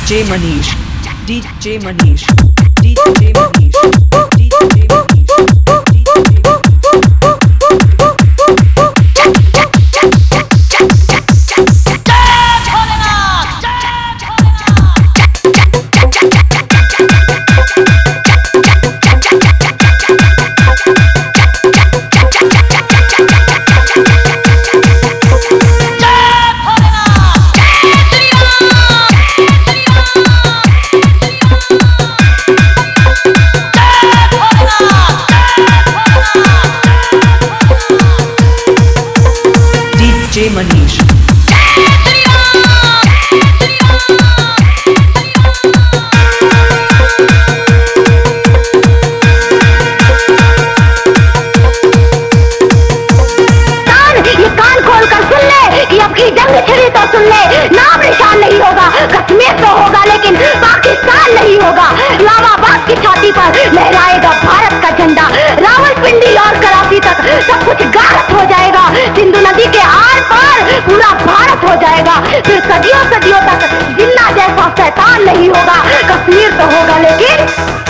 DJ Manish, DJ Manish, DJ Manish, DJ Manish, DJ Manish. ये कान खोल कर सुन ले कि अब की जंग छिड़ी तो सुन ले। नाम निशान नहीं होगा, कश्मीर तो होगा लेकिन पाकिस्तान नहीं होगा। इस्लामाबाद की छाती पर लहराएगा भारत का झंडा। रावलपिंडी और कराची तक सब कुछ गारत हो जाएगा। सिंधु नदी के आर पार पूरा भारत हो जाएगा। फिर सदियों सदियों तक जिन्ना जैसा शैतान नहीं होगा। कश्मीर तो होगा लेकिन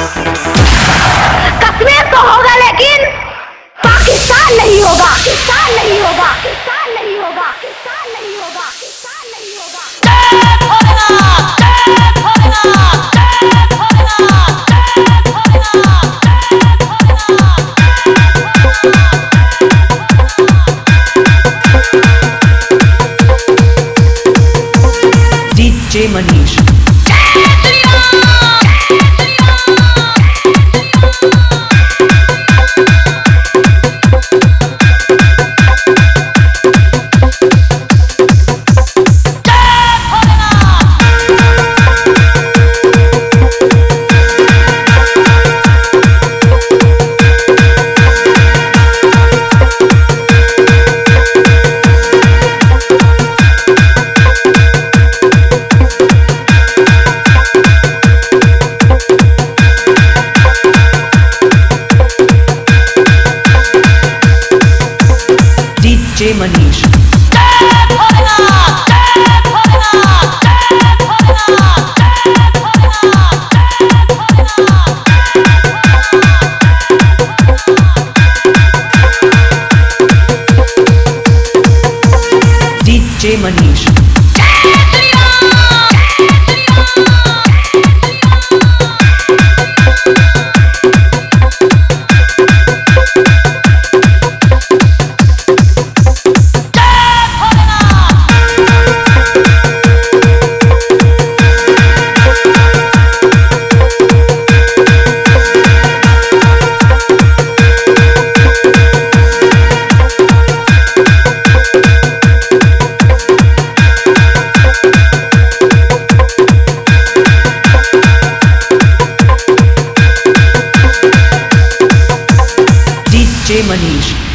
पाकिस्तान नहीं होगा। पाकिस्तान नहीं होगा। पाकिस्तान नहीं होगा। पाकिस्तान नहीं होगा। पाकिस्तान नहीं होगा। DJ Manish. DJ Manish. DJ Manish. DJ Manish.